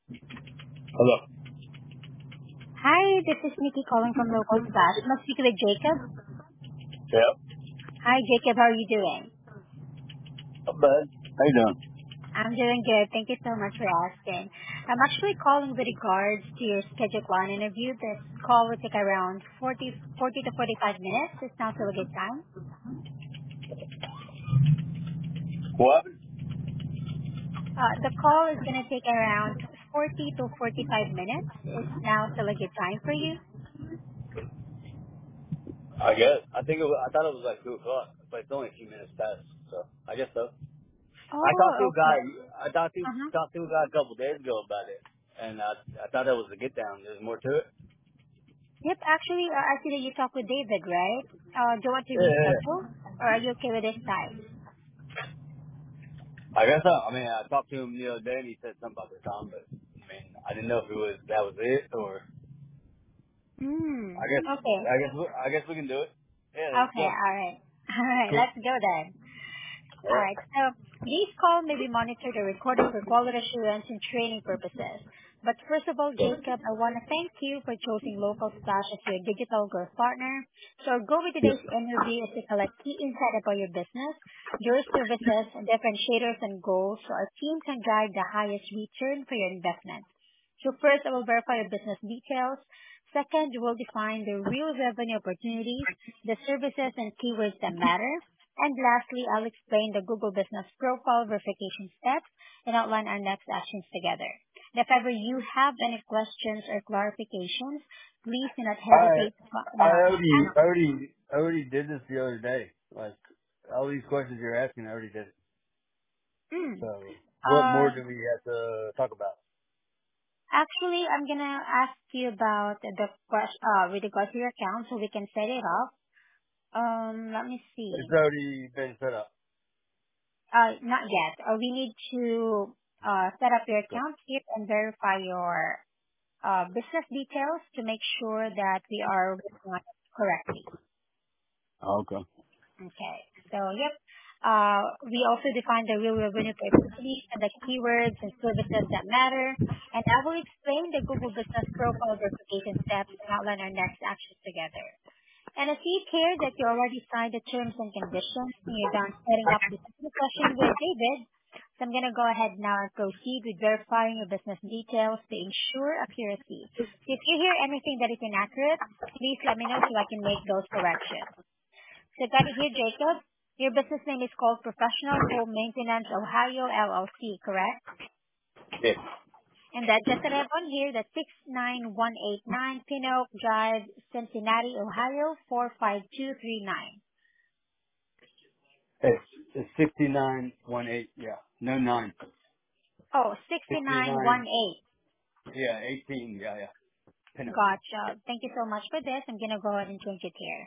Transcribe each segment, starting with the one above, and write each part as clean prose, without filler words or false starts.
Hello. Hi, this is Nikki calling from Local Splash. Must speak with Jacob. Yeah. Hi, Jacob. How are you doing? Not bad. How you doing? I'm doing good. Thank you so much for asking. I'm actually calling with regards to your scheduled line interview. This call will take around 40 to 45 minutes. It's now still a good time. What happened? The call is going to take around 40 to 45 minutes. Is now still a good time for you? I guess. I thought it was like 2 o'clock, but it's only a few minutes past. So I guess so. I talked to Oh, a guy. okay. I talked to Uh-huh. talked to a guy a couple days ago about it, and I thought that was a get down. There's more to it. Yep, actually, I see that you talked with David, right? Do you want to Yeah. reschedule? Or are you okay with this time? I guess so. I mean, I talked to him the other day, and he said something about the time, but I mean, I didn't know if it was that was it, or Hmm. I guess Okay. I guess we can do it. Yeah, let's Okay. go. All right. All right. Cool. Let's go then. All All right. right. So this call may be monitored or recorded for quality assurance and training purposes. But first of all, Jacob, I want to thank you for choosing Local Splash as your digital growth partner. So our goal with Yeah. today's interview is to collect key insight about your business, your services, and differentiators and goals so our team can drive the highest return for your investment. So first, I will verify your business details. Second, we will define the real revenue opportunities, the services and keywords that matter. And lastly, I'll explain the Google Business Profile verification steps and outline our next actions together. And if ever you have any questions or clarifications, please do not I hesitate to I ask. already did this the other day. Like all these questions you're asking, I already did it. Mm. So what more Uh, do we have to talk about? Actually, I'm gonna ask you about the question with regards to your account, so we can set it up. Let me It's see. already been set up. Not yet. We need to set up your So, account here and verify your business details to make sure that we are working on it correctly. okay. Okay. So, yep. We also define the real revenue opportunities and the keywords and services that matter. And I will explain the Google Business Profile verification steps and outline our next actions together. And I see here that you already signed the terms and conditions and you're done setting up the business session with David. So I'm going to go ahead now and proceed with verifying your business details to ensure accuracy. So if you hear anything that is inaccurate, please let me know so I can make those corrections. So got it here, Jacob. Your business name is called Professional Home Maintenance Ohio LLC, correct? Yeah. And the address that I have on here, that's 69189 Pin Oak Drive, Cincinnati, Ohio, 45239. It's 6918. Yeah. No 9. Oh, 69. 6918. Yeah. 18. Yeah. Yeah. Pinot. Gotcha. Thank you so much for this. I'm going to go ahead and change it here.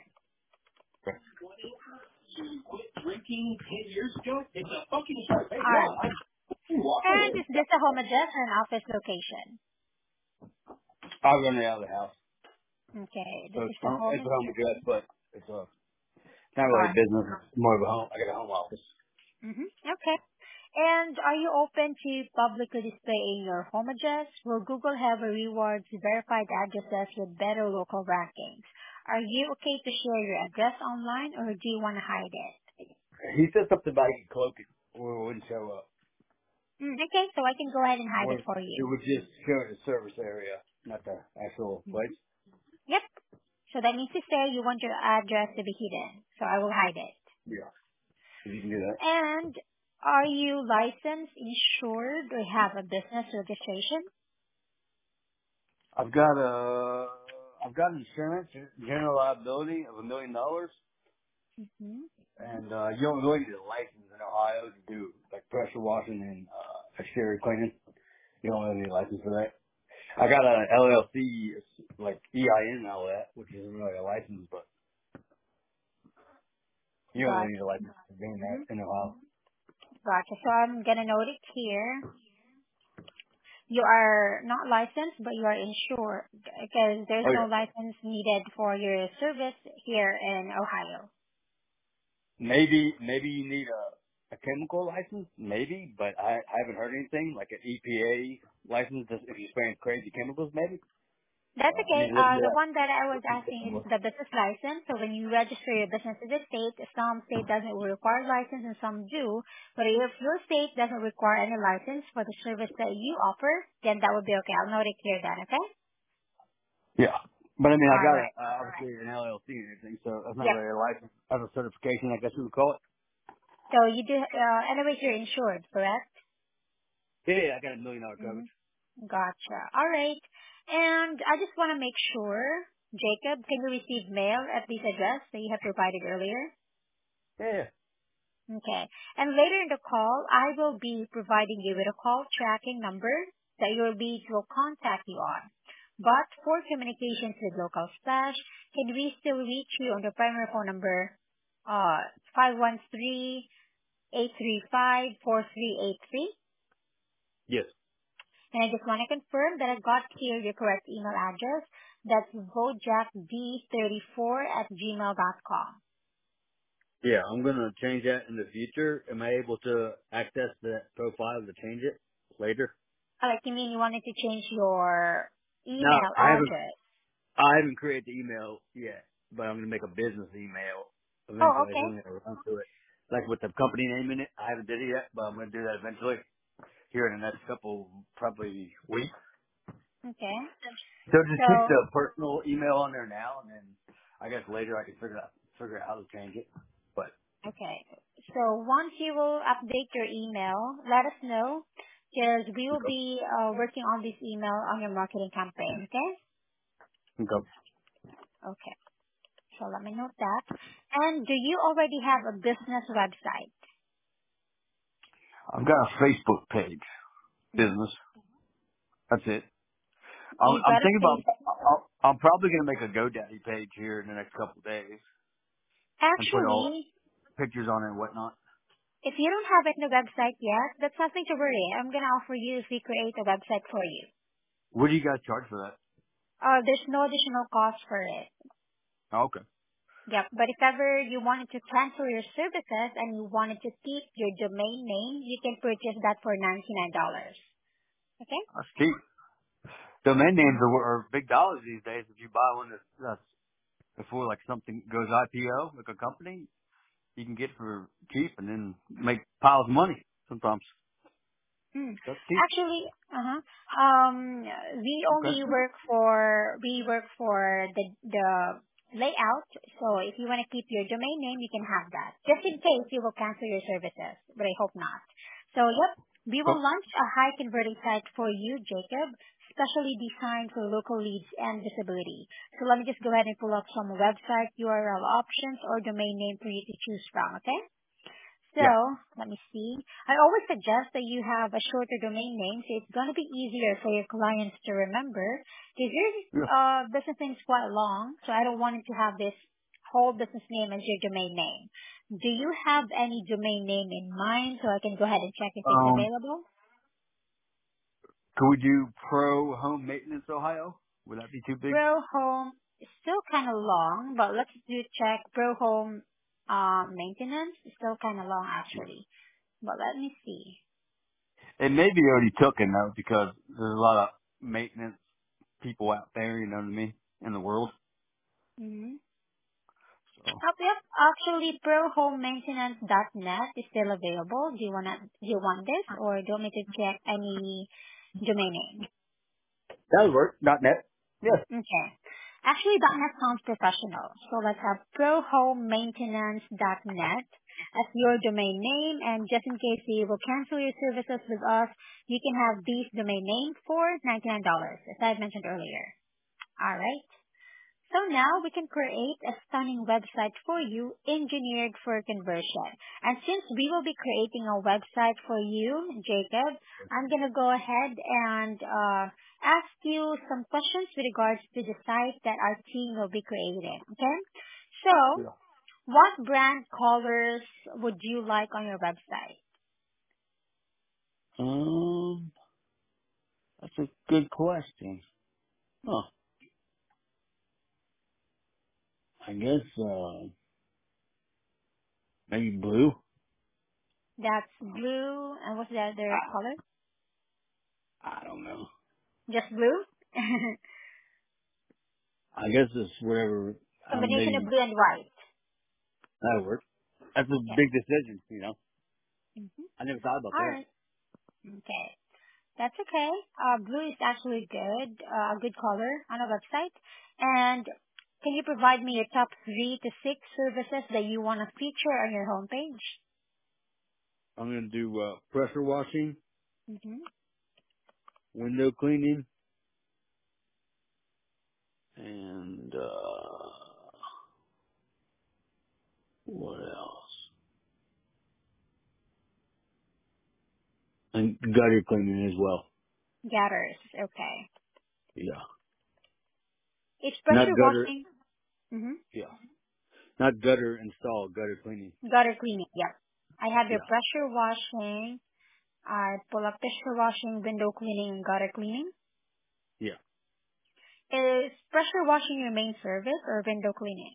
Drinking 10 years ago? It's a fucking start. Hey, All no, right. And I is this a home address or an office location? I'll run it out of the house. Okay, So this is the home it's a home address. address, but it's not really Got a business. It's more of a home. I got a home office. Mm-hmm. Okay. And are you open to publicly displaying your home address? Will Google have a rewards verified addresses with better local rankings? Are you okay to share your address online or do you want to hide it? He said something about he could cloak it or it wouldn't show up. Okay, so I can go ahead and hide Or it for it you. would just show the service area, not the actual place. Yep. So that means to say you want your address to be hidden. So I will hide it. Yeah. If you can do that. And are you licensed, insured, or have a business registration? I've got insurance, general liability of $1 million, Mm-hmm. and you don't really need a license in Ohio to do like pressure washing and exterior cleaning. You don't really need a license for that. I got a LLC, like EIN and all that, which isn't really a license, but you don't really need a Gotcha. license for doing Mm-hmm. that in Ohio. Gotcha. So I'm gonna note it here. You are not licensed, but you are insured because there's Oh no yeah. license needed for your service here in Ohio. Maybe you need a a chemical license, maybe, but I haven't heard anything like an EPA license if you're spraying crazy chemicals, maybe. That's I okay. need to look into The that. one that I was asking is the business license. So when you register your business in the state, some state doesn't require license and some do. But if your state doesn't require any license for the service that you offer, then that would be okay. I'll note it here then, okay? Yeah. But I mean, I All got right. obviously an LLC and everything, so that's not Yep. really a license. That's a certification, I guess we would call it. So you do, anyways, you're insured, correct? Yeah, I got $1 million Mm-hmm. coverage. Gotcha. All right. And I just want to make sure, Jacob, can you receive mail at this address that you have provided earlier? Yeah. Okay. And later in the call, I will be providing you with a call tracking number that your leads will contact you on. But for communications with Local Splash, can we still reach you on the primary phone number 513 Yes. And I just want to confirm that I got here your correct email address. That's vojackd34 at gmail.com. Yeah, I'm gonna change that in the future. Am I able to access that profile to change it later? Like, you mean you wanted to change your No, email address? I haven't created the email yet, but I'm gonna make a business email Oh, eventually. okay. I'm gonna run through it, like with the company name in it. I haven't did it yet, but I'm gonna do that eventually here in the next couple, probably weeks. Okay. So just keep So, the personal email on there now, and then I guess later I can figure out how to change it. But okay. So once you will update your email, let us know because we will okay, be working on this email on your marketing campaign, okay? okay. Okay. So let me note that. And do you already have a business website? I've got a Facebook page, Hmm. business. That's it. You've I'm got a thinking about. face. I'm probably gonna make a GoDaddy page here in the next couple of days and put all Actually, pictures on it and whatnot. if you don't have it in the website yet, that's nothing to worry. I'm going to offer you if we create a website for you. What do you guys charge for that? There's no additional cost for it. Oh, okay, Yep. But if ever you wanted to cancel your services and you wanted to keep your domain name, you can purchase that for $99. Okay? that's cheap. Domain names Mm. are big dollars these days. If you buy one that's before like something goes IPO, like a company, you can get for cheap and then make piles of money sometimes. Hmm. That's cheap. Actually, we Okay. only work for the layout. So if you want to keep your domain name, you can have that. Just in case you will cancel your services, but I hope not. So yep, we will Cool. launch a high converting site for you, Jacob, specially designed for local leads and visibility. So let me just go ahead and pull up some website URL options or domain name for you to choose from. Okay? So, Yeah. let me see. I always suggest that you have a shorter domain name so it's going to be easier for your clients to remember. Because your Yeah. business name is quite long, so I don't want it to have this whole business name as your domain name. Do you have any domain name in mind so I can go ahead and check if it's Um, available? could we do Pro Home Maintenance Ohio? Would that be too big? Bro Home is still kind of long, but let's do check Bro Home maintenance. It's still kind of long actually. But let me see. It may be already taken though because there's a lot of maintenance people out there. You know what I mean? In the world. Mhm. So Yep. Actually, prohomemaintenance.net is still available. Do you want this or do you want me to check any domain name? that would work. Not net. Yes. Okay. Actually, .net sounds professional. So let's have prohomemaintenance.net as your domain name. And just in case you will cancel your services with us, you can have these domain names for $99, as I mentioned earlier. All right. So now we can create a stunning website for you engineered for conversion. And since we will be creating a website for you, Jacob, I'm going to go ahead and ask you some questions with regards to the site that our team will be creating. Okay? So, Yeah. what brand colors would you like on your website? Um, that's a good question. Huh. I guess maybe blue. That's blue. And what's the other color? I don't know. Just blue? I guess it's whatever. Combination of Maybe blue and white. that'll work. That's a Yes. big decision, you know. Mm-hmm. I never thought about All that. right. Okay. That's okay. Blue is actually good, a good color on a website. And can you provide me your top 3 to 6 services that you want to feature on your homepage? I'm gonna do pressure washing, Mm-hmm. window cleaning, and what else? And gutter cleaning as well. Gutters. Okay. Yeah. Is Not pressure gutter. washing? Mm-hmm. Yeah. Not gutter install. Gutter cleaning. Gutter cleaning. Yep. I have your Yeah. pressure washing. I pull up pressure washing, window cleaning, and gutter cleaning. Yeah. Is pressure washing your main service or window cleaning?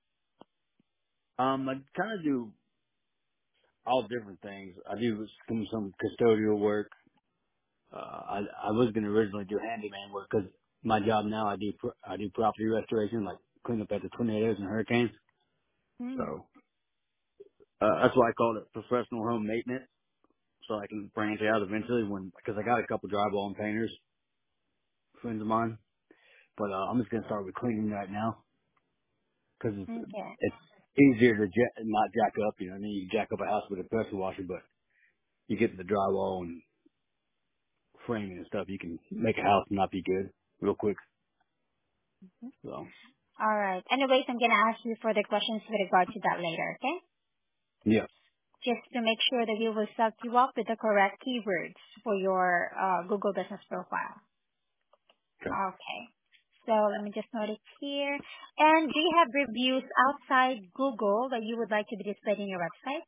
I kind of do all different things. I do some custodial work. I was gonna originally do handyman work because my job now I do property restoration, like clean up after tornadoes and hurricanes. Hmm. So that's why I called it professional home maintenance, so I can branch out eventually because I got a couple drywall and painters friends of mine. But I'm just gonna start with cleaning right now because Okay. it's easier to not jack up. You know, what I mean, you jack up a house with a pressure washer, but you get to the drywall and framing and stuff, you can make a house not be good real quick. So All right. Anyways, I'm gonna ask you further questions with regard to that later, okay? yeah. Just to make sure that we will set you up with the correct keywords for your Google Business Profile. Okay. Okay. So let me just note it here. And do you have reviews outside Google that you would like to be displayed in your website?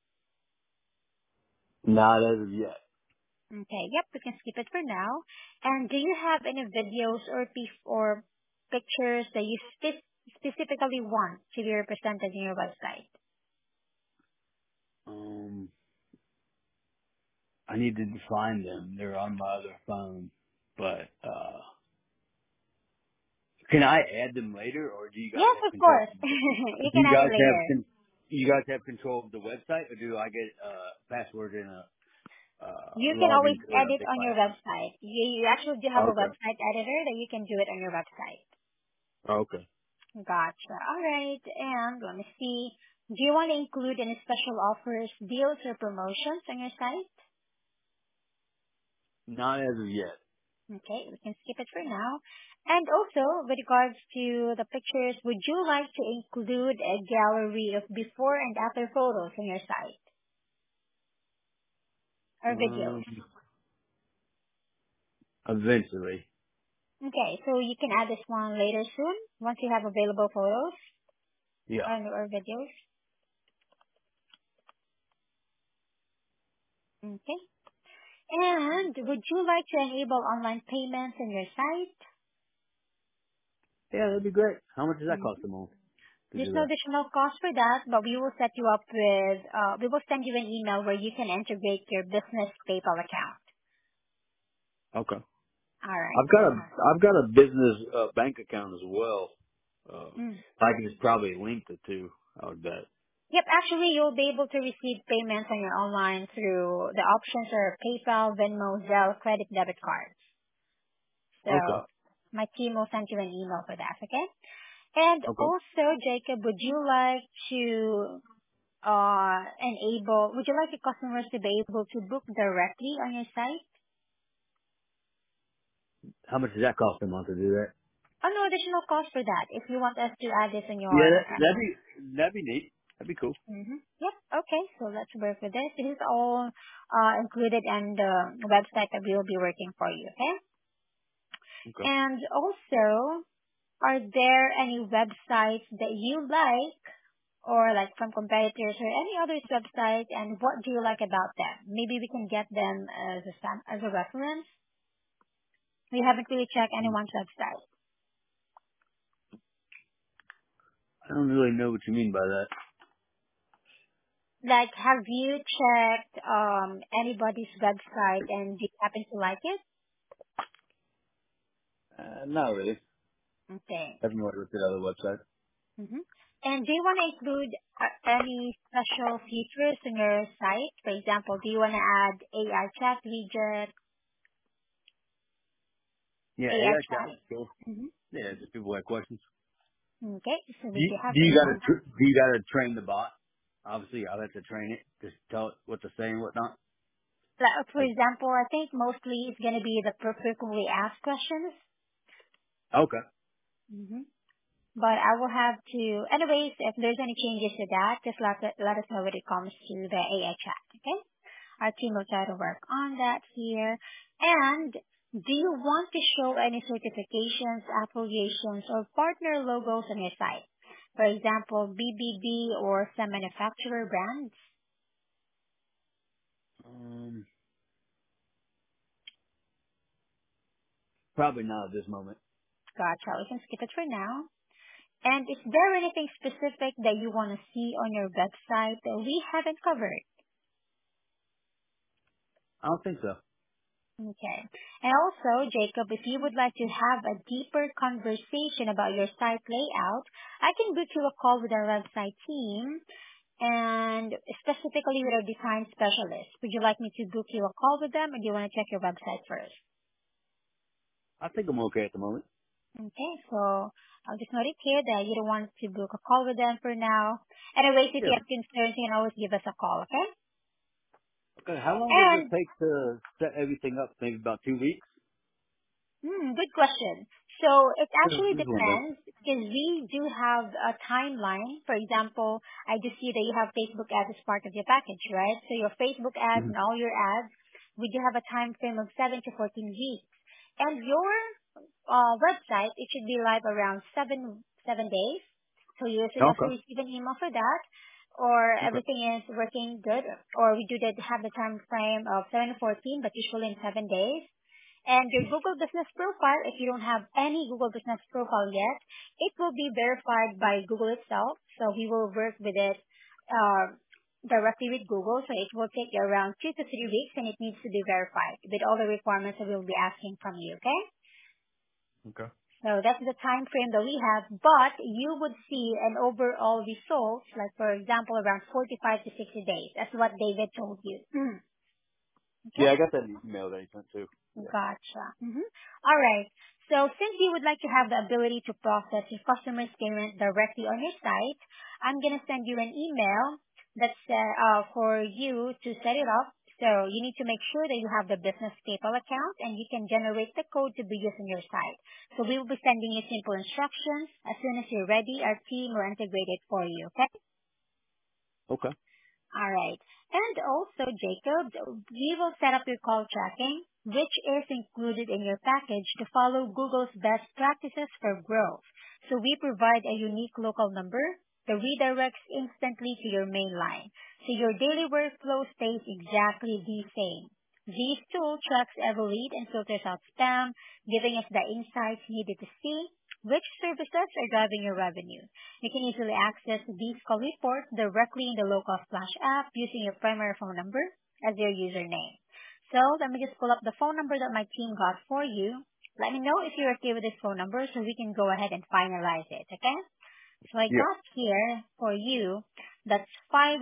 Not as of yet. Okay. Yep, we can skip it for now. And do you have any videos or pictures that you specifically want to be represented in your website? Um, I need to find them. They're on my other phone, but can I add them later, or do you guys Yes, have of control? course. You Do can you add it guys have later. you guys have control of the website, or do I get a password and a You can log always into it? edit on your website. You actually do have a Okay. website editor that you can do it on your website. Okay. Gotcha. All right. And let me see. Do you want to include any special offers, deals, or promotions on your site? Not as of yet. Okay, we can skip it for now. And also, with regards to the pictures, would you like to include a gallery of before and after photos on your site or videos? Um, eventually. Okay, so you can add this one later soon once you have available photos Yeah. or videos. Okay. And would you like to enable online payments on your site? Yeah, that'd be great. How much does that Mhm. cost a month to There's do no that? additional cost for that, but we will set you up with, we will send you an email where you can integrate your business PayPal account. Okay. All right. I've got a business bank account as well. Mm. I can just probably link the two. I would bet. Yep, actually you'll be able to receive payments on your online through the options are PayPal, Venmo, Zelle, credit, debit cards. So Okay. my team will send you an email for that, okay? And Okay. also, Jacob, would you like to would you like the customers to be able to book directly on your site? How much does that cost a month to do that? Oh, no additional cost for that if you want us to add this in Yeah, your. that'd be neat. That'd be cool. Yep. Okay. So let's work with this. This is all included in the website that we will be working for you. Okay. Okay. And also, are there any websites that you like, or like from competitors or any other website, and what do you like about them? Maybe we can get them as a reference. We haven't really checked anyone's website. I don't really know what you mean by that. Like, have you checked anybody's website and do you happen to like it? Not really. Okay. Haven't really looked at other websites. Mm-hmm. And do you want to include any special features in your site? For example, do you want to add AI chat widget, Yeah, AI AI chat chat? is cool. Mm-hmm. Yeah, just people have questions. Okay, so Do we you, do have do you those gotta on. do you gotta train the bot? Obviously, I'll have to train it. Just tell it what to say and whatnot. Like, for Like, example, I think mostly it's going to be the frequently asked questions. okay. Mm-hmm. But I will have to, anyways, if there's any changes to that, just let us know when it comes to the AI chat, okay? Our team will try to work on that here. And do you want to show any certifications, affiliations, or partner logos on your site? For example, BBB or some manufacturer brands? Um, Probably not at this moment. Gotcha. We can skip it for now. And is there anything specific that you want to see on your website that we haven't covered? I don't think so. Okay. And also, Jacob, if you would like to have a deeper conversation about your site layout, I can book you a call with our website team and specifically with our design specialist. Would you like me to book you a call with them or do you want to check your website first? I think I'm okay at the moment. Okay, so I'll just note it here that you don't want to book a call with them for now. Anyways, if you Yeah. have concerns, you can always give us a call, okay? Okay. How long does it And take to set everything up? Maybe about 2 weeks. Good question. So it This actually is one day. depends because we do have a timeline. For example, I do see that you have Facebook ads as part of your package, right? So your Facebook ads Mm-hmm. and all your ads, we do have a time frame of 7 to 14 weeks. And your website, it should be live around 7 days. So you should also Okay. receive an email for that, or Okay. everything is working good, or we do have the time frame of 7 to 14, but usually in 7 days. And your Google Business Profile, if you don't have any Google Business Profile yet, it will be verified by Google itself. So we will work with it directly with Google. So it will take you around 2 to 3 weeks and it needs to be verified with all the requirements that we'll be asking from you, okay? Okay. So that's the time frame that we have, but you would see an overall result, like for example, around 45 to 60 days. That's what David told you. Okay? Yeah, I got that email that you sent too. Yeah. Gotcha. All right. So since you would like to have the ability to process your customer's payment directly on your site, I'm going to send you an email that's for you to set it up. So you need to make sure that you have the business PayPal account and you can generate the code to be used on your site. So we will be sending you simple instructions. As soon as you're ready, our team will integrate it for you, okay? Okay. All right. And also, Jacob, we will set up your call tracking, which is included in your package to follow Google's best practices for growth. So we provide a unique local number that redirects instantly to your main line. So your daily workflow stays exactly the same. This tool tracks every lead and filters out spam, giving us the insights needed to see which services are driving your revenue. You can easily access these call reports directly in the local Flash app using your primary phone number as your username. So let me just pull up the phone number that my team got for you. Let me know if you're okay with this phone number so we can go ahead and finalize it, okay? So I Yeah. got here for you, that's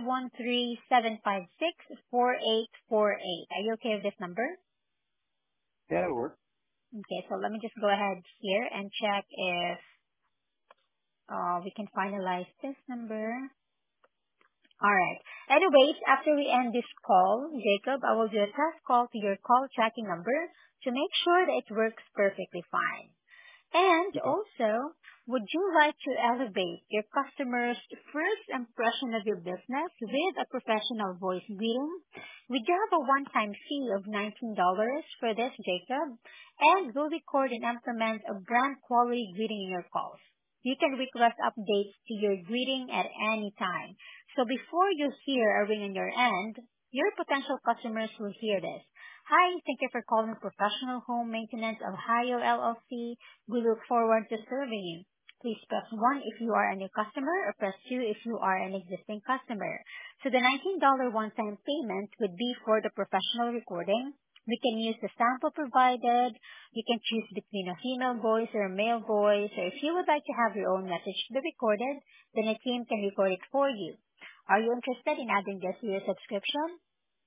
513-756-4848. Are you okay with this number? Yeah, it'll work. Okay, so let me just go ahead here and check if we can finalize this number. All right. Anyways, after we end this call, Jacob, I will do a test call to your call tracking number to make sure that it works perfectly fine. And Okay. also, would you like to elevate your customer's first impression of your business with a professional voice greeting? We do have a one-time fee of $19 for this, Jacob, and we'll record and implement a brand quality greeting in your calls. You can request updates to your greeting at any time. So before you hear a ring on your end, your potential customers will hear this. Hi, thank you for calling Professional Home Maintenance Ohio LLC. We look forward to serving you. Please press 1 if you are a new customer or press 2 if you are an existing customer. So the $19 one-time payment would be for the professional recording. We can use the sample provided. You can choose between a female voice or a male voice. Or if you would like to have your own message to be recorded, then a team can record it for you. Are you interested in adding this to your subscription?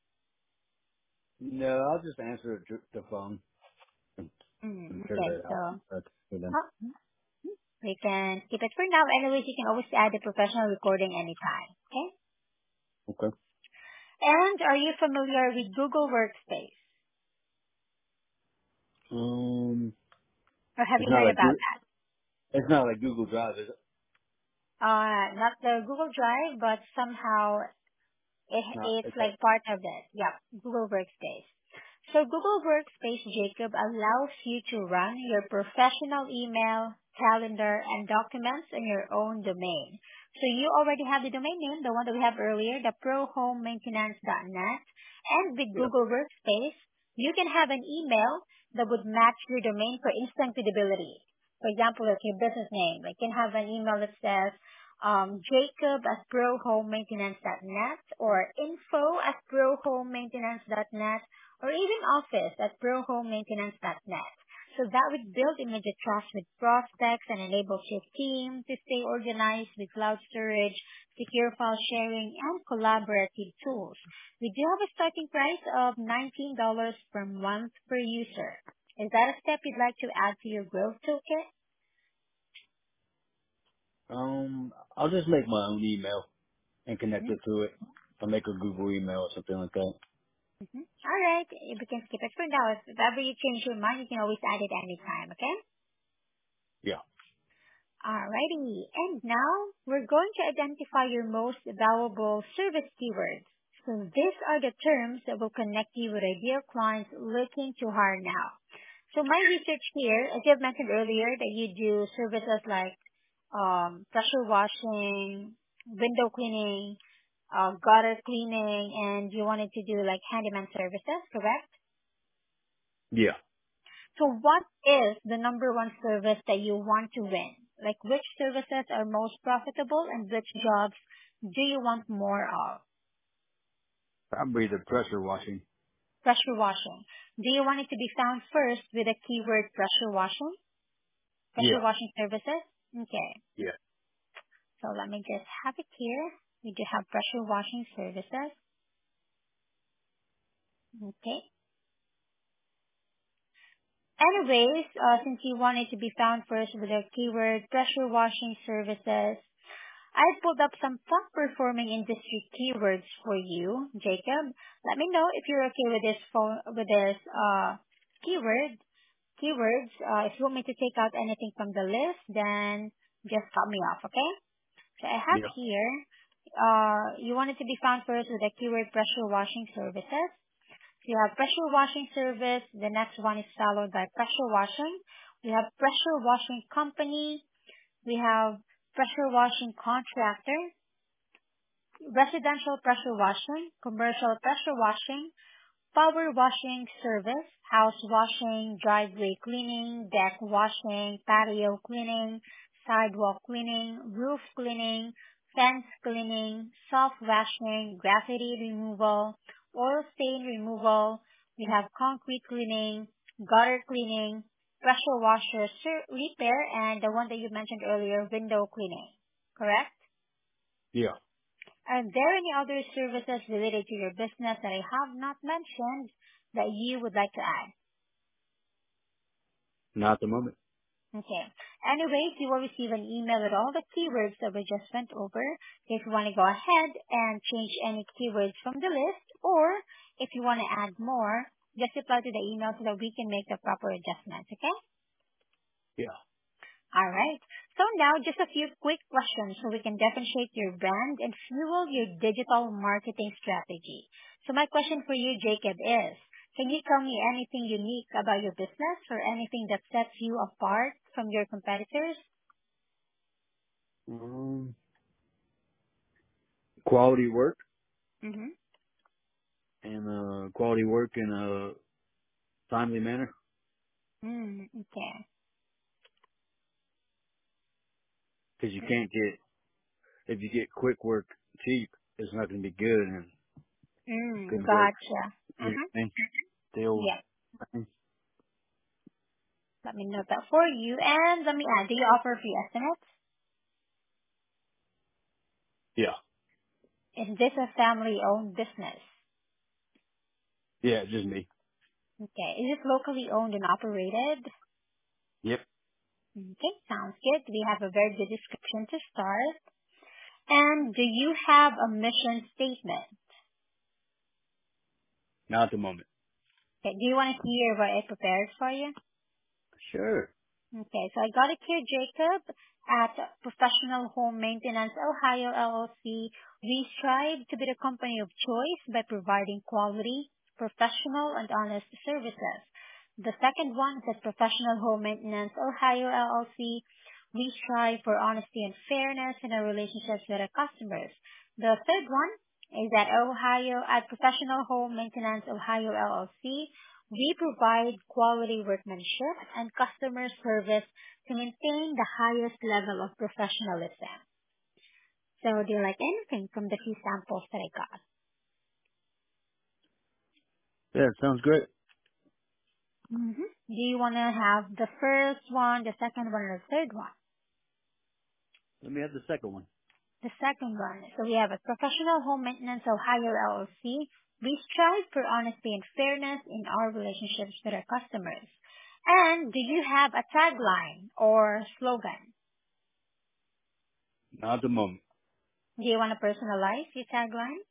No, I'll just answer the phone and figure Okay, that so out. That's for them. oh, we can skip it for now. Anyways, you can always add the professional recording anytime. Okay? Okay. And are you familiar with Google Workspace? Or have It's you not heard like about that? it's not like Google Drive, is it? Not the Google Drive, but somehow No, it's it's like like part of it. Yeah, Google Workspace. So Google Workspace, Jacob, allows you to run your professional email, calendar, and documents in your own domain. So you already have the domain name, the one that we have earlier, the prohomemaintenance.net. And with yeah, Google Workspace, you can have an email that would match your domain for instant credibility. For example, like your business name, you can have an email that says Jacob at prohomemaintenance.net or info@prohomemaintenance.net or even office at prohomemaintenance.net. So that would build immediate trust with prospects and enables your team to stay organized with cloud storage, secure file sharing, and collaborative tools. We do have a starting price of $19 per month per user. Is that a step you'd like to add to your growth toolkit? I'll just make my own email and connect Mhm. it to it. I'll make a Google email or something like that. All right. We can skip it for now. If ever you change your mind, you can always add it anytime, okay? Yeah. Alrighty. And now we're going to identify your most valuable service keywords. So these are the terms that will connect you with ideal clients looking to hire now. So my research here, as you have mentioned earlier, that you do services like pressure washing, window cleaning, gutter cleaning, and you wanted to do like handyman services, correct? Yeah. So what is the number one service that you want to win? Like which services are most profitable and which jobs do you want more of? Probably the pressure washing. Pressure washing. Do you want it to be found first with the keyword pressure washing? Pressure Yeah. washing services? Okay. Yeah. So let me just have it here. We do have pressure washing services. Okay. Anyways, since you want it to be found first with the keyword pressure washing services, I pulled up some top performing industry keywords for you, Jacob. Let me know if you're okay with this keyword keywords. If you want me to take out anything from the list, then just cut me off, okay? So I have Yeah. here, you want it to be found first with the keyword pressure washing services. So you have pressure washing service. The next one is followed by pressure washing. We have pressure washing company. We have pressure washing contractor, residential pressure washing, commercial pressure washing, power washing service, house washing, driveway cleaning, deck washing, patio cleaning, sidewalk cleaning, roof cleaning, fence cleaning, soft washing, graffiti removal, oil stain removal. We have concrete cleaning, gutter cleaning, pressure washer repair, and the one that you mentioned earlier, window cleaning. Correct? Yeah. Are there any other services related to your business that I have not mentioned that you would like to add? Not at the moment. Okay. Anyways, you will receive an email with all the keywords that we just went over. So if you want to go ahead and change any keywords from the list, or if you want to add more, just reply to the email so that we can make the proper adjustments, okay? Yeah. All right. So now just a few quick questions so we can differentiate your brand and fuel your digital marketing strategy. So my question for you, Jacob, is can you tell me anything unique about your business or anything that sets you apart from your competitors? Um, quality work Mm-hmm. and quality work in a timely manner. Okay. because you can't get if you get quick work cheap, it's not going to be good and good work. Gotcha. You know Mm-hmm. what I mean? The old Yes. thing. Let me note that for you. And let me add, do you offer free estimates? Yeah, Is this a family-owned business? yeah, just me. Okay. Is it locally owned and operated? Yep, Okay, sounds good. We have a very good description to start. And do you have a mission statement? not at the moment. Okay, do you want to hear what I prepared for you? Sure. Okay, so I got it here, Jacob, at Professional Home Maintenance Ohio LLC. We strive to be the company of choice by providing quality, professional, and honest services. The second one is at Professional Home Maintenance Ohio LLC. We strive for honesty and fairness in our relationships with our customers. The third one is at Professional Home Maintenance Ohio LLC. We provide quality workmanship and customer service to maintain the highest level of professionalism. So do you like anything from the few samples that I got? Yeah, sounds great. Do you want to have the first one, the second one, or the third one? Let me have the second one. The second one. So we have a Professional Home Maintenance Ohio LLC. We strive for honesty and fairness in our relationships with our customers. And do you have a tagline or slogan? Not at the moment. Do you want to personalize your tagline?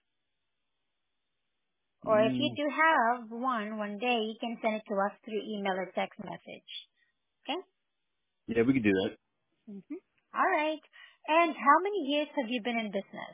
Or if you Mm, do have one day, you can send it to us through email or text message. Okay? yeah, we could do that. All right. And how many years have you been in business?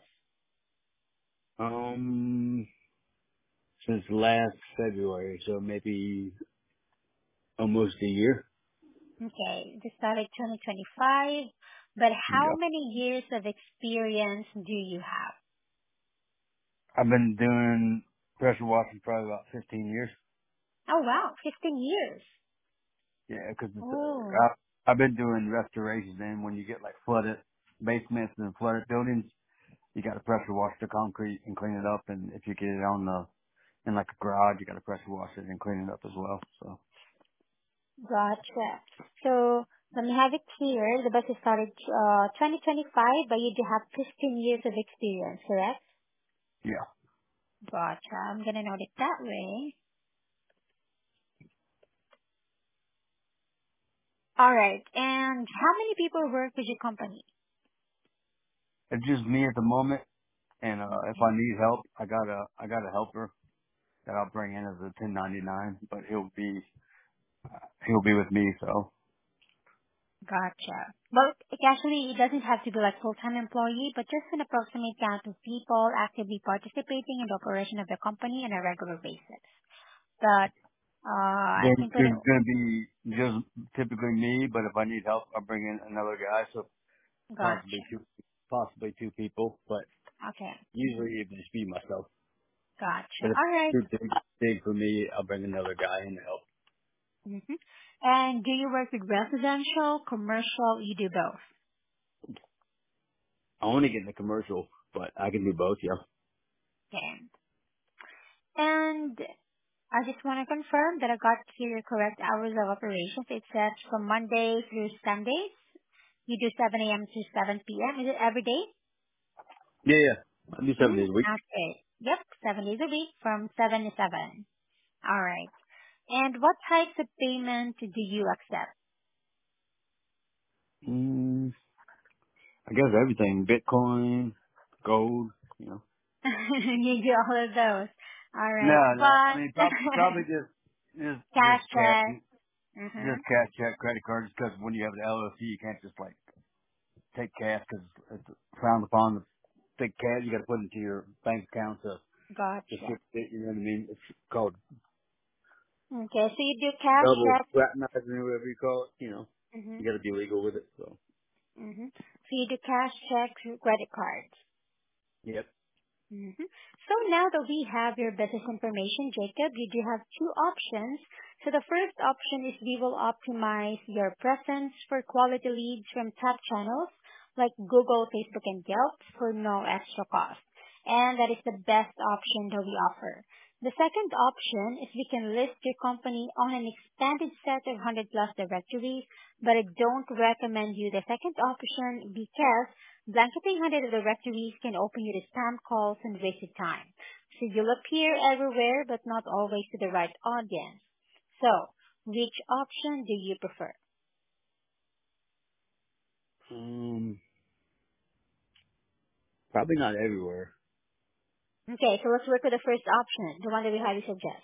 Um, since last February, so maybe almost a year. Okay, this started 2025. But how Yeah. many years of experience do you have? I've been doing pressure washing probably about 15 years. Oh wow, 15 years. Yeah, because Oh, I've been doing restorations, and when you get like flooded basements and flooded buildings, you got to pressure wash the concrete and clean it up. And if you get it on the in like a garage, you got to pressure wash it and clean it up as well. So gotcha. So let me have it clear. The business started 2025, but you do have 15 years of experience, correct? yeah, Gotcha. I'm gonna note it that way. All right. And how many people work with your company? it's just me at the moment. And if Okay. I need help, I got a helper that I'll bring in as a 1099, but he'll be with me. So Gotcha. Well, it doesn't have to be like full-time employee, but just an approximate count of people actively participating in the operation of the company on a regular basis. But I there's, think that there's going to be just typically me, but if I need help, I'll bring in another guy. So possibly gotcha. two people, but Okay. usually it would just be myself. Gotcha. But if All right. it's too big for me, I'll bring another guy in to help. Mm-hmm. And do you work with residential, commercial? You do both. I want to get in the commercial, but I can do both. Yeah. Okay. And I just want to confirm that I got here your correct hours of operations. It says from Monday through Sundays. You do 7 a.m. to 7 p.m. Is it every day? Yeah, yeah. I do 7 days a week. Okay. Yep, 7 days a week from 7 to 7. All right. And what types of payment do you accept? Mm, I guess everything. Bitcoin, gold, you know. You do all of those. All right. No. I But mean, probably just cash cash, check. Mm-hmm. just cash check, credit cards. Because when you have an LLC, you can't just like take cash because it's frowned upon to take cash. You got to put it into your bank account to Gotcha. shift it. You know what I mean? It's called Okay, so you do cash double check. fraternizing or whatever you call it. You know, Mm-hmm. you got to be legal with it. So, Mm-hmm. So you do cash checks, credit cards. yep. So now that we have your business information, Jacob, you do have two options. So the first option is we will optimize your presence for quality leads from top channels like Google, Facebook, and Yelp for no extra cost. And that is the best option that we offer. The second option is we can list your company on an expanded set of 100 plus directories, but I don't recommend you the second option because blanketing 100 directories can open you to spam calls and wasted time. So you'll appear everywhere, but not always to the right audience. So, which option do you prefer? Um, Probably not everywhere. Okay, so let's work with the first option, the one that we highly suggest.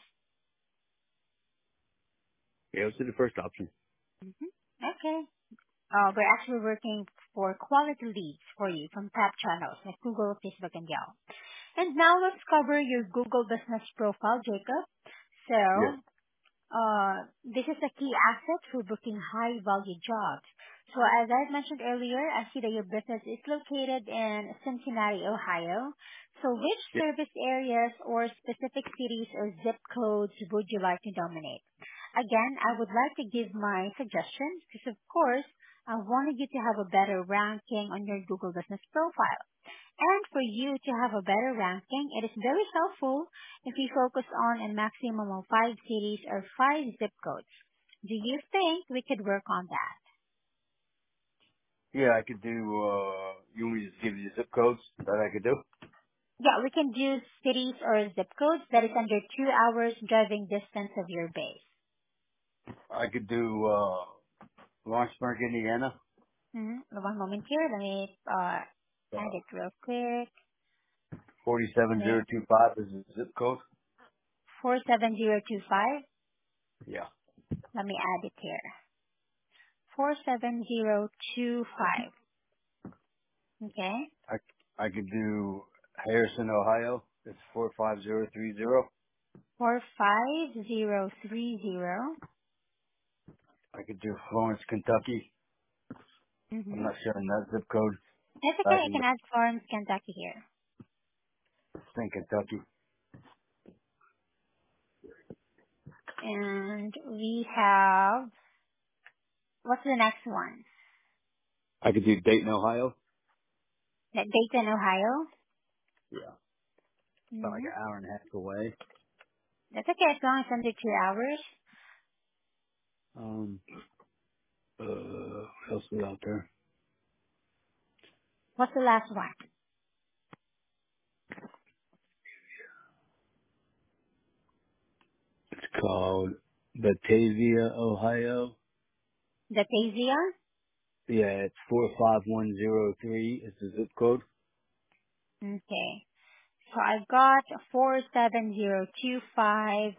Yeah, let's do the first option. Okay. We're actually working for quality leads for you from top channels like Google, Facebook, and Yelp. And now let's cover your Google business profile, Jacob. Yeah. So, this is a key asset for booking high-value jobs. So as I mentioned earlier, I see that your business is located in Cincinnati, Ohio. So which Yeah. service areas or specific cities or zip codes would you like to dominate? Again, I would like to give my suggestions because, of course, I wanted you to have a better ranking on your Google business profile. And for you to have a better ranking, it is very helpful if you focus on a maximum of 5 cities or 5 zip codes. Do you think we could work on that? Yeah, I could do, you want me to just give you the zip codes that I could do? Yeah, we can do cities or zip codes that is under 2 hours driving distance of your base. I could do, Lawrenceburg, Indiana. One moment here. Let me add Uh, it real quick. Let me 47025 is the zip code. 47025. Yeah. Let me add it here. 47025. Okay. I, I could do Harrison, Ohio. It's 45030. 45030. I could do Florence, Kentucky. I'm Mm-hmm. not sure on that zip code. That's I okay. I can can add Farms, Kentucky here. think Kentucky. And we have, what's the next one? I could do Dayton, Ohio. That Dayton, Ohio. Yeah. About like Mm-hmm. an hour and a half away. That's okay as long as under 2 hours. Um, what else is out there? What's the last one? It's called Batavia, Ohio. Bethesda? Yeah, it's 45103 is the zip code. Okay. So I got 47025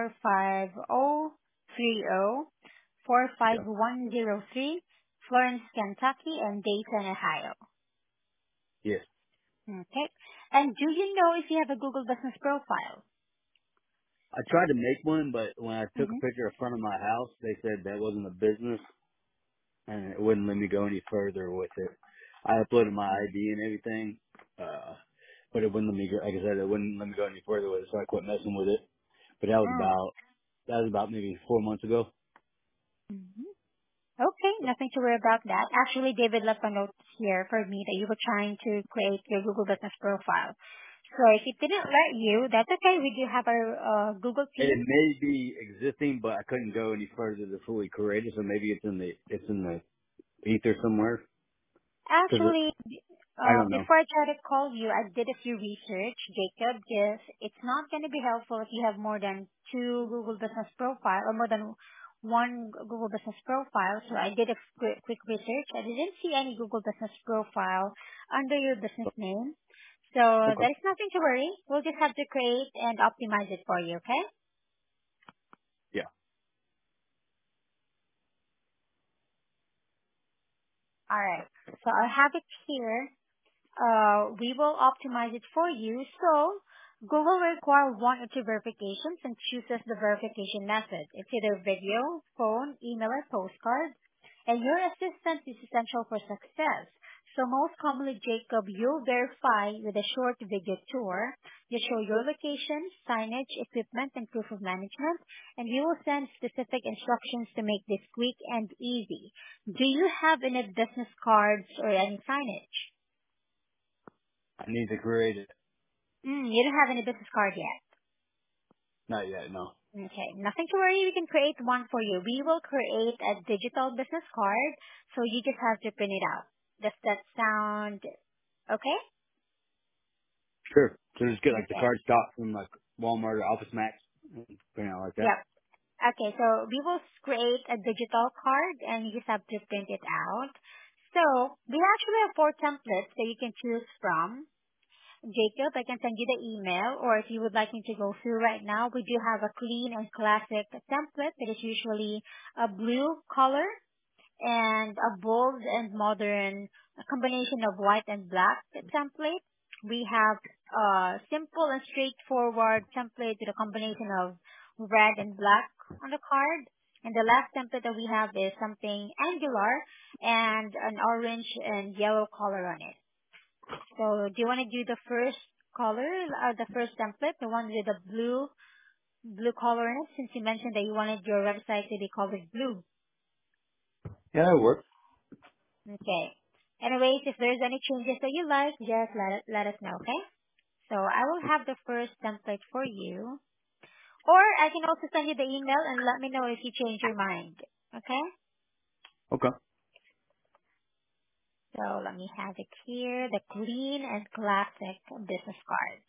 Yeah. 45103, Florence, Kentucky, and Dayton, Ohio. Yes. Okay. And do you know if you have a Google business profile? I tried to make one, but when I took a Mm-hmm. picture in front of my house, they said that wasn't a business, and it wouldn't let me go any further with it. I uploaded my ID and everything, but it wouldn't let me go. Like I said, it wouldn't let me go any further with it, so I quit messing with it. But that was about maybe 4 months ago. Mm-hmm. Okay, nothing to worry about that. Actually, David left a note here for me that you were trying to create your Google business profile. So if it didn't let you, that's okay. We do have our Google And it team. may be existing, but I couldn't go any further to fully create it. So maybe it's in the ether somewhere. Because Actually, I don't know. before I try to call you, I did a few research, Jacob. It's not going to be helpful if you have more than two Google Business profile or more than one Google Business profile. So I did a quick research. I didn't see any Google Business profile under your business name. So Okay. there is nothing to worry. We'll just have to create and optimize it for you, okay? Yeah. All right. So I have it here. We will optimize it for you. So Google will require one or two verifications and chooses the verification method. It's either video, phone, email, or postcard. And your assistance is essential for success. So most commonly, Jacob, you'll verify with a short video tour. You show your location, signage, equipment, and proof of management, and we will send specific instructions to make this quick and easy. Do you have any business cards or any signage? I need to create it. You don't have any business card yet. Not yet, no. Okay, nothing to worry. We can create one for you. We will create a digital business card, so you just have to print it out. Does that sound okay? Sure. So just get like the Okay. card stock from like Walmart or Office Max and print it out like that. Yep. Okay, so we will create a digital card and you just have to print it out. So we actually have 4 templates that you can choose from. Jacob, I can send you the email, or if you would like me to go through right now, we do have a clean and classic template that is usually a blue color and a bold and modern combination of white and black template. We have a simple and straightforward template with a combination of red and black on the card. And the last template that we have is something angular and an orange and yellow color on it. So do you want to do the first color, the first template, the one with the blue color in it, since you mentioned that you wanted your website to be colored blue? Yeah, that works. Okay. Anyways, if there's any changes that you like, just let us know, okay? So I will have the first template for you. Or I can also send you the email and let me know if you change your mind. Okay? Okay. So let me have it here, the clean and classic business card.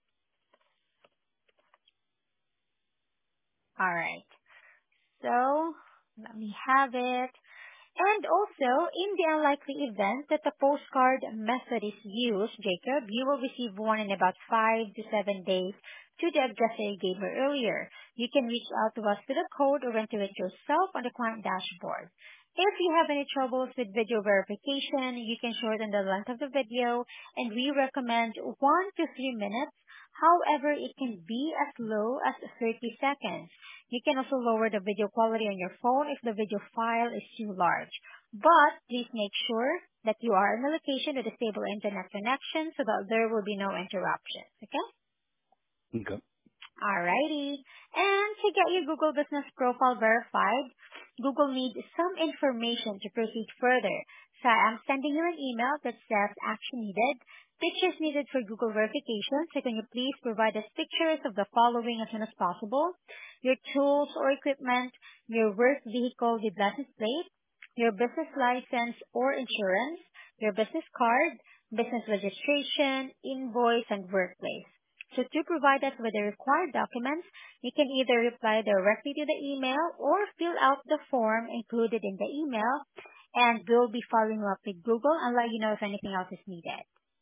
Alright. So let me have it. And also, in the unlikely event that the postcard method is used, Jacob, you will receive one in about 5 to 7 days to the address that you gave her earlier. You can reach out to us with a code or enter it yourself on the client dashboard. If you have any troubles with video verification, you can shorten the length of the video, and we recommend 1 to 3 minutes. However, it can be as low as 30 seconds. You can also lower the video quality on your phone if the video file is too large. But please make sure that you are in a location with a stable internet connection so that there will be no interruptions. Okay? Okay. Alrighty. And to get your Google Business Profile verified, Google needs some information to proceed further. So I'm sending you an email that says action needed, pictures needed for Google verification. So can you please provide us pictures of the following as soon as possible? Your tools or equipment, your work vehicle with license plate, your business license or insurance, your business card, business registration, invoice, and workplace. So to provide us with the required documents, you can either reply directly to the email or fill out the form included in the email, and we'll be following up with Google and let you know if anything else is needed.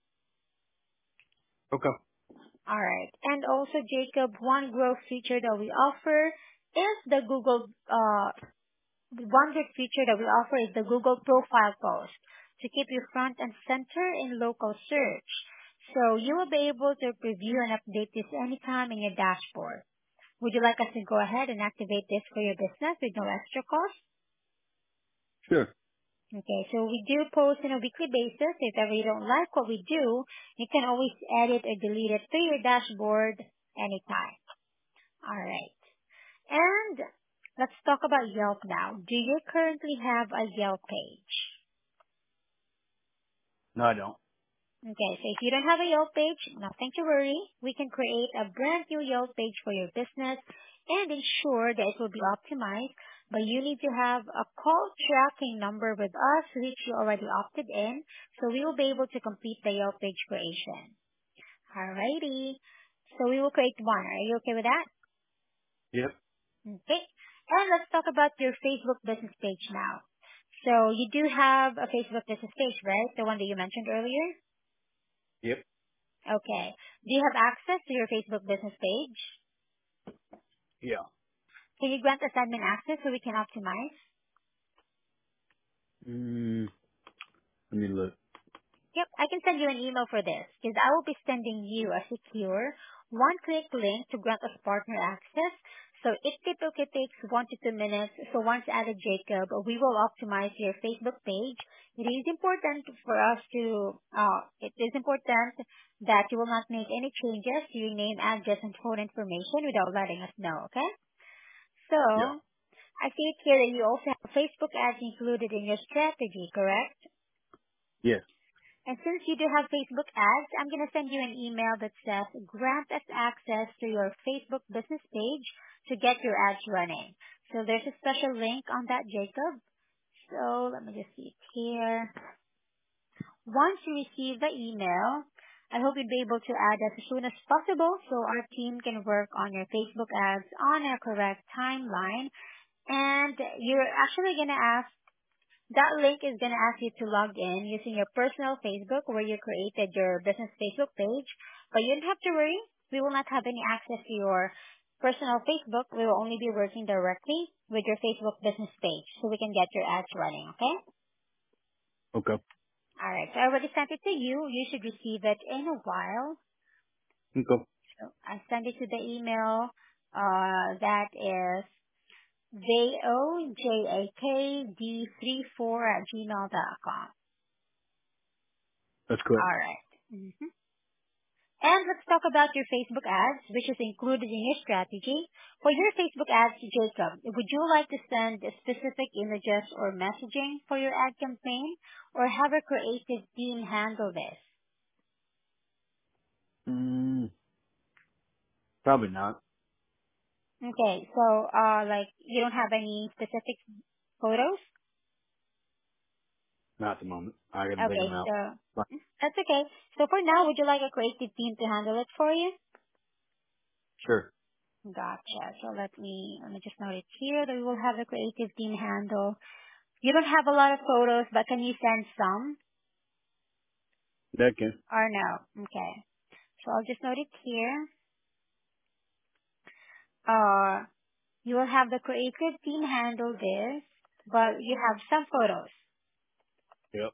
Okay. All right. And also, Jacob, one growth feature that we offer is the one good feature that we offer is the Google profile post to keep you front and center in local search. So you will be able to preview and update this anytime in your dashboard. Would you like us to go ahead and activate this for your business with no extra cost? Sure. Okay, so we do post on a weekly basis. If ever you don't like what we do, you can always edit or delete it to your dashboard anytime. All right. And let's talk about Yelp now. Do you currently have a Yelp page? No, I don't. Okay, so if you don't have a Yelp page, nothing to worry. We can create a brand new Yelp page for your business and ensure that it will be optimized. But you need to have a call tracking number with us, which you already opted in, so we will be able to complete the Yelp page creation. Alrighty. So we will create one. Are you okay with that? Yep. Okay. And let's talk about your Facebook business page now. So you do have a Facebook business page, right? The one that you mentioned earlier? Yep. Okay. Do you have access to your Facebook business page? Yeah. Can you grant us admin access so we can optimize? Mm, let me look. Yep, I can send you an email for this because I will be sending you a secure one-click link to grant us partner access. So it typically takes 1 to 2 minutes. So once added, Jacob, we will optimize your Facebook page. It is important that you will not make any changes to your name, address, and phone information without letting us know, okay? Yeah. So I see it here that you also have Facebook ads included in your strategy, correct? Yes. And since you do have Facebook ads, I'm going to send you an email that says grant us access to your Facebook business page to get your ads running. So there's a special link on that, Jacob. So let me just see it here. Once you receive the email, I hope you'll be able to add as soon as possible so our team can work on your Facebook ads on a correct timeline. And you're actually going to ask that link is going to ask you to log in using your personal Facebook where you created your business Facebook page. But you don't have to worry. We will not have any access to your personal Facebook. We will only be working directly with your Facebook business page so we can get your ads running, okay? Okay. All right. So I already sent it to you. You should receive it in a while. Okay. So I sent it to the email. That is VOJAKD34 at gmail.com. That's correct. All right. And let's talk about your Facebook ads, which is included in your strategy. For your Facebook ads, Jacob, would you like to send specific images or messaging for your ad campaign or have a creative team handle this? Mm, probably not. Okay, so like you don't have any specific photos? Not at the moment. I gotta dig them Okay, out. so But that's okay. So for now, would you like a creative team to handle it for you? sure. Gotcha. So let me just note it here that we will have the creative team handle. You don't have a lot of photos, but can you send some That can. or no? Okay. So I'll just note it here. Uh, you will have the creative team handle this, but you have some photos. Yep.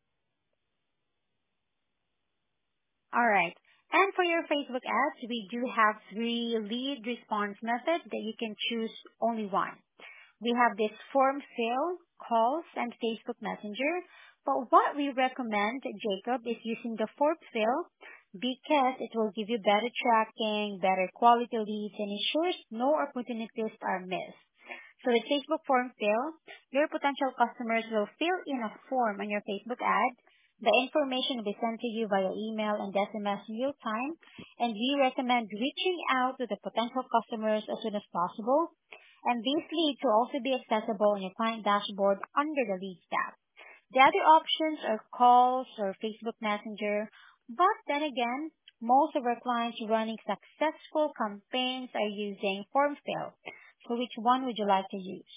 All right. And for your Facebook ads, we do have 3 lead response methods that you can choose only one. We have this form fill, calls, and Facebook Messenger. But what we recommend, Jacob, is using the form fill because it will give you better tracking, better quality leads, and ensures no opportunities are missed. So with Facebook form fill, your potential customers will fill in a form on your Facebook ad. The information will be sent to you via email and SMS in real time, and we recommend reaching out to the potential customers as soon as possible, and these leads will also be accessible on your client dashboard under the Leads tab. The other options are calls or Facebook Messenger, but then again, most of our clients running successful campaigns are using FormFill. So which one would you like to use?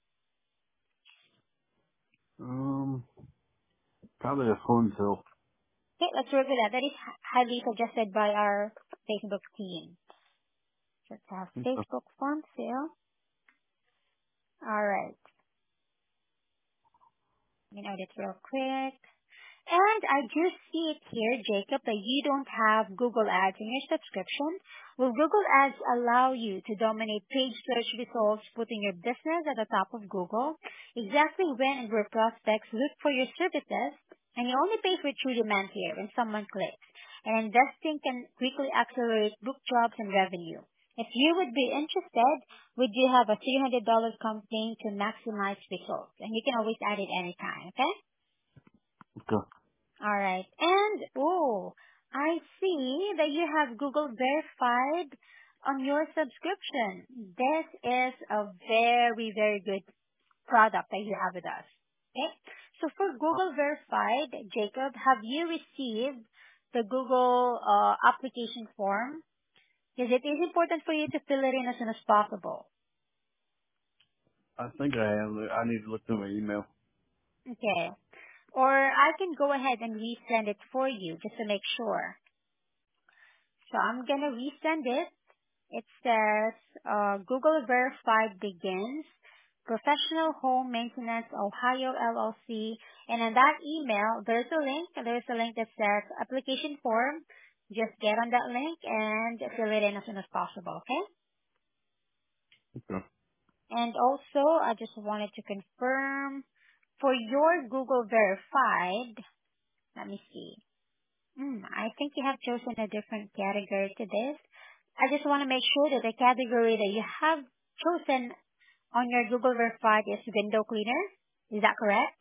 Um, probably a phone fill. Okay, let's work with that. That is highly suggested by our Facebook team. So let's have Okay. Facebook FormFill. All right. Let me note it real quick. And I do see it here, Jacob, that you don't have Google Ads in your subscription. Will Google Ads allow you to dominate page search results, putting your business at the top of Google exactly when and where prospects look for your services, and you only pay for true demand here when someone clicks. And investing can quickly accelerate book jobs and revenue. If you would be interested, we do have a $300 campaign to maximize results, and you can always add it anytime, okay? Okay. All right. And I see that you have Google Verified on your subscription. This is a very, very good product that you have with us. Okay. So for Google Verified, Jacob, have you received the Google application form? Because it is important for you to fill it in as soon as possible. I think I have. I need to look through my email. Okay. Or I can go ahead and resend it for you just to make sure. So I'm gonna resend it. It says Google Verified begins Professional Home Maintenance Ohio LLC. And in that email, there's a link. There's a link that says application form. Just get on that link and fill it in as soon as possible, okay? Okay. And also, I just wanted to confirm for your Google Verified, let me see. I think you have chosen a different category to this. I just want to make sure that the category that you have chosen on your Google Verified is window cleaner. Is that correct?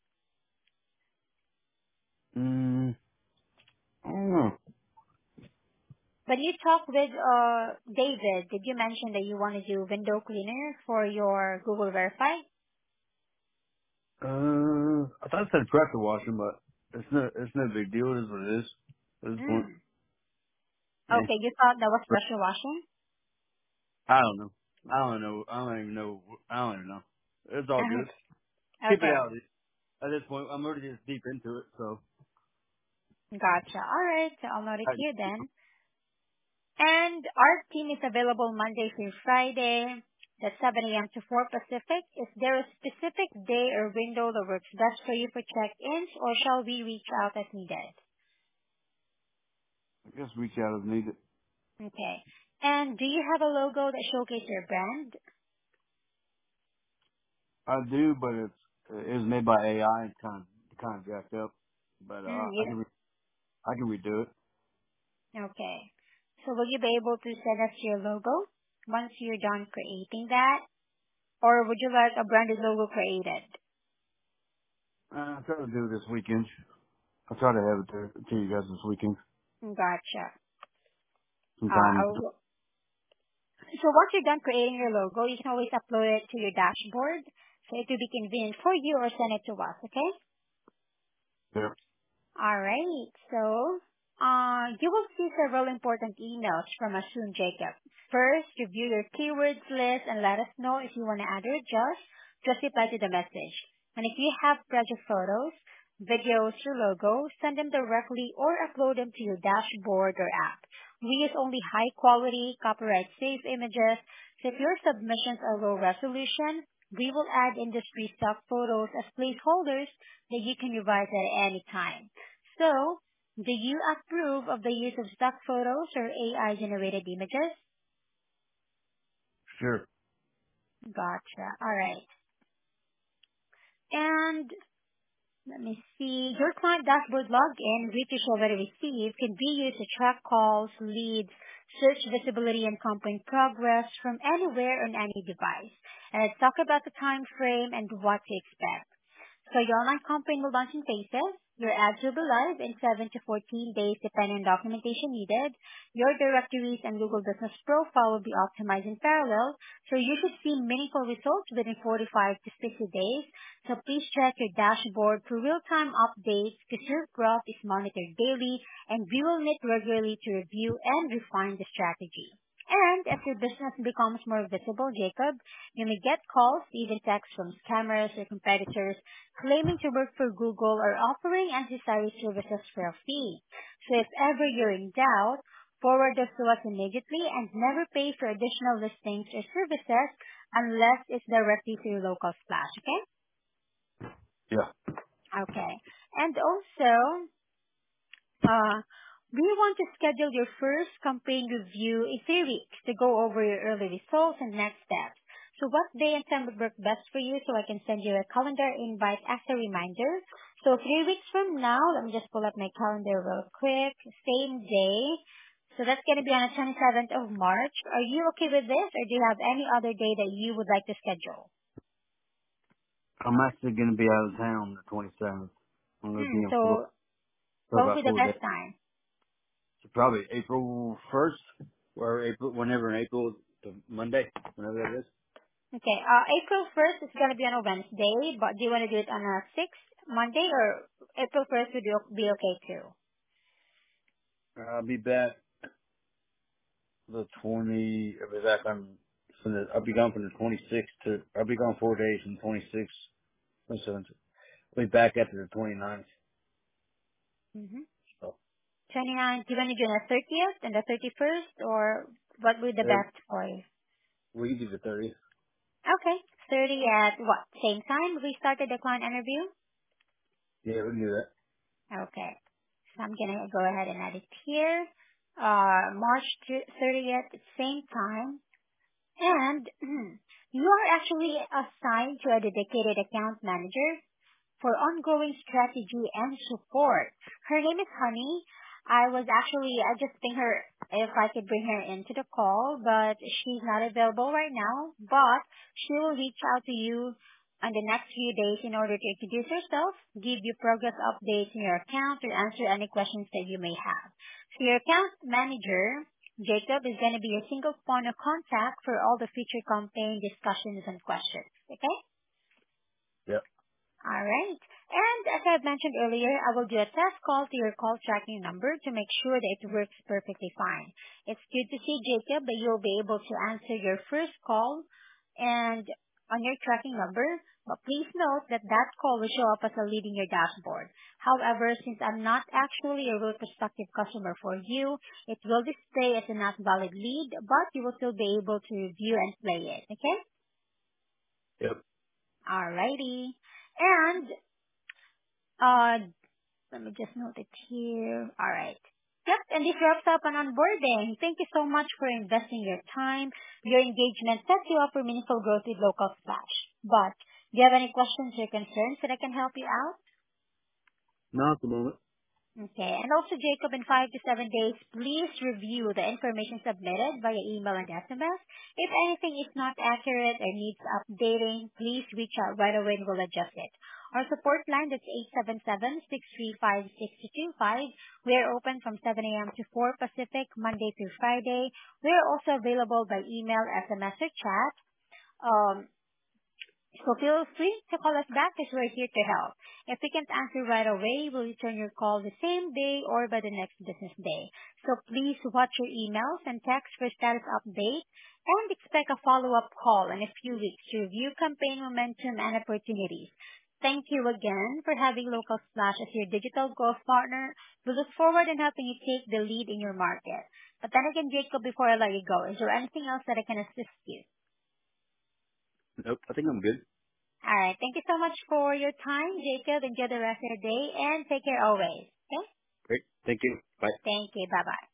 I don't know. When you talked with David, did you mention that you want to do window cleaner for your Google Verified? I thought it said pressure washing, but it's no big deal. It is what it is at this point. Mm. Yeah. Okay, you thought that was pressure washing? I don't know. I don't know. I don't even know. I don't even know. It's all good. Keep it Okay, out. At this point, I'm already just deep into it, so. gotcha. All right, so I'll note it I, here then. And our team is available Monday through Friday. That's 7 a.m. to 4 Pacific. Is there a specific day or window that works best for you for check-ins, or shall we reach out as needed? I guess reach out if needed. Okay. And do you have a logo that showcases your brand? I do, but it was made by AI. It's kind of jacked up, but Yeah. I can redo it. Okay. So will you be able to send us your logo once you're done creating that? Or would you like a branded logo created? I'll try to do it this weekend. I'll try to have it to you guys this weekend Gotcha. sometime. So once you're done creating your logo, you can always upload it to your dashboard so it will be convenient for you or send it to us, okay? Yeah. All right. So, you will see several important emails from us soon, Jacob. First, review your keywords list and let us know if you want to add or adjust. Just reply to the message. And if you have project photos, videos, or logos, send them directly or upload them to your dashboard or app. We use only high quality, copyright safe images. So if your submissions are low resolution, we will add industry stock photos as placeholders that you can revise at any time. So, do you approve of the use of stock photos or AI-generated images? Sure. Gotcha. All right. And let me see. Your client dashboard login, which is already received, can be used to track calls, leads, search visibility, and campaign progress from anywhere on any device. And let's talk about the time frame and what to expect. So your online campaign will launch in phases. Your ads will be live in 7 to 14 days depending on documentation needed. Your directories and Google Business Profile will be optimized in parallel, so you should see meaningful results within 45 to 60 days. So please check your dashboard for real-time updates because your growth is monitored daily and we will meet regularly to review and refine the strategy. And as your business becomes more visible, Jacob, you may get calls, even texts from scammers or competitors claiming to work for Google or offering ancillary services for a fee. So if ever you're in doubt, forward this to us immediately and never pay for additional listings or services unless it's directly to your local splash, okay? Yeah. Okay. And also, uh, we want to schedule your first campaign review in 3 weeks to go over your early results and next steps. So what day and time would work best for you so I can send you a calendar invite as a reminder? So 3 weeks from now, let me just pull up my calendar real quick. Same day. So that's going to be on the 27th of March. Are you okay with this or do you have any other day that you would like to schedule? I'm actually going to be out of town the 27th. I'm going to be in Florida So for what would about be the 4 days. best time? So probably April 1st, or whenever in April, the Monday, whenever that is. Okay, April 1st is going to be on a Wednesday, but do you want to do it on a 6th Monday or April 1st would be okay too? I'll be back the 20, I'll be back on, I'll be gone from the 26th I'll be gone 4 days from 26th, 27th. I'll be back after the 29th. Mm-hmm. So, 29th, do you want to do on the 30th and the 31st or what would be the uh, best for you? we can do the 30th. Okay, 6:30 at what? Same time we started the client interview? Yeah, we can do that. Okay. So I'm going to go ahead and add it here. March 30th, same time. And you are actually assigned to a dedicated account manager for ongoing strategy and support. Her name is Honey. I just think her, if I could bring her into the call, but she's not available right now, but she will reach out to you on the next few days in order to introduce herself, give you progress updates in your account, or answer any questions that you may have. So your account manager, Jacob, is going to be a single point of contact for all the future campaign discussions and questions. Okay? Yep. All right. And as I've mentioned earlier, I will do a test call to your call tracking number to make sure that it works perfectly fine. It's good to see, Jacob, that you'll be able to answer your first call and on your tracking number, but please note that that call will show up as a lead in your dashboard. However, since I'm not actually a real prospective customer for you, it will display as a not valid lead, but you will still be able to review and play it. Okay? Yep. Alrighty. And uh, let me just note it here. All right. Yep, and this wraps up on onboarding. Thank you so much for investing your time. Your engagement sets you up for meaningful growth with Local Splash. But do you have any questions or concerns that I can help you out? Not at the moment. Okay. And also, Jacob, in 5 to 7 days, please review the information submitted via email and SMS. If anything is not accurate or needs updating, please reach out right away and we'll adjust it. Our support line is 877-635-6225. We are open from 7 a.m. to 4 Pacific, Monday through Friday. We are also available by email, SMS, or chat. Um, so feel free to call us back as we're here to help. If we can't answer right away, we'll return your call the same day or by the next business day. So please watch your emails and text for status update and expect a follow-up call in a few weeks to review campaign momentum and opportunities. Thank you again for having Local Splash as your digital growth partner. We look forward in helping you take the lead in your market. But then again, Jacob, before I let you go, is there anything else that I can assist you? Nope. I think I'm good. All right. Thank you so much for your time, Jacob. Enjoy the rest of your day and take care always. Okay? Great. Thank you. Bye. Thank you. Bye-bye.